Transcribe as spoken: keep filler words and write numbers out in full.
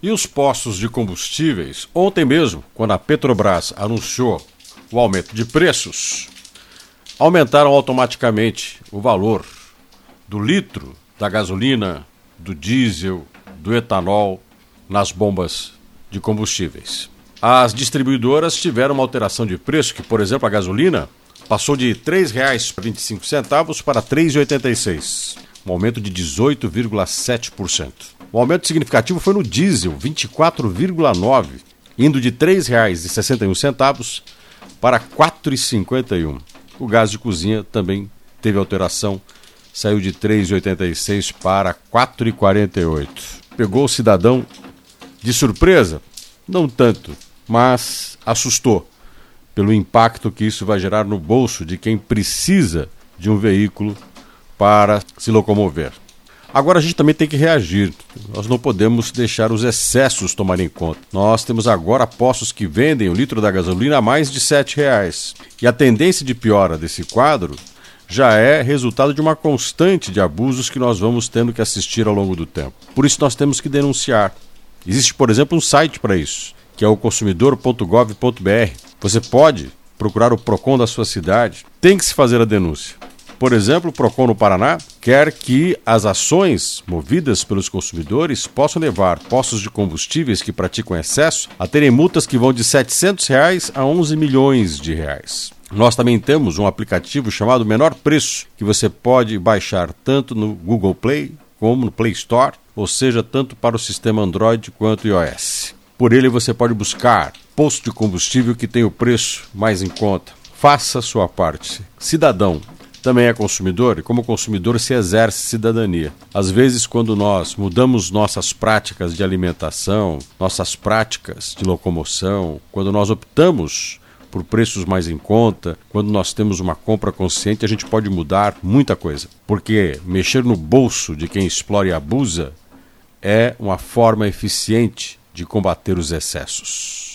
E os postos de combustíveis, ontem mesmo, quando a Petrobras anunciou o aumento de preços, aumentaram automaticamente o valor do litro da gasolina, do diesel, do etanol nas bombas de combustíveis. As distribuidoras tiveram uma alteração de preço que, por exemplo, a gasolina passou de três reais e vinte e cinco centavos para três reais e oitenta e seis centavos, um aumento de dezoito vírgula sete por cento. O aumento significativo foi no diesel, vinte e quatro vírgula nove por cento, indo de três reais e sessenta e um centavos para quatro reais e cinquenta e um centavos. O gás de cozinha também teve alteração, saiu de três reais e oitenta e seis centavos para quatro reais e quarenta e oito centavos. Pegou o cidadão de surpresa? Não tanto, mas assustou pelo impacto que isso vai gerar no bolso de quem precisa de um veículo para se locomover. Agora a gente também tem que reagir. Nós não podemos deixar os excessos tomarem conta. Nós temos agora postos que vendem o litro da gasolina a mais de sete reais. E a tendência de piora desse quadro já é resultado de uma constante de abusos que nós vamos tendo que assistir ao longo do tempo. Por isso nós temos que denunciar. Existe, por exemplo, um site para isso, que é o consumidor ponto gov ponto br. Você pode procurar o PROCON da sua cidade. Tem que se fazer a denúncia. Por exemplo, o PROCON no Paraná quer que as ações movidas pelos consumidores possam levar postos de combustíveis que praticam excesso a terem multas que vão de setecentos reais a onze milhões de reais. Nós também temos um aplicativo chamado Menor Preço, que você pode baixar tanto no Google Play como no Play Store, ou seja, tanto para o sistema Android quanto iOS. Por ele você pode buscar posto de combustível que tem o preço mais em conta. Faça a sua parte. Cidadão também é consumidor e como consumidor se exerce cidadania. Às vezes, quando nós mudamos nossas práticas de alimentação, nossas práticas de locomoção, quando nós optamos por preços mais em conta, quando nós temos uma compra consciente, a gente pode mudar muita coisa. Porque mexer no bolso de quem explora e abusa é uma forma eficiente de combater os excessos.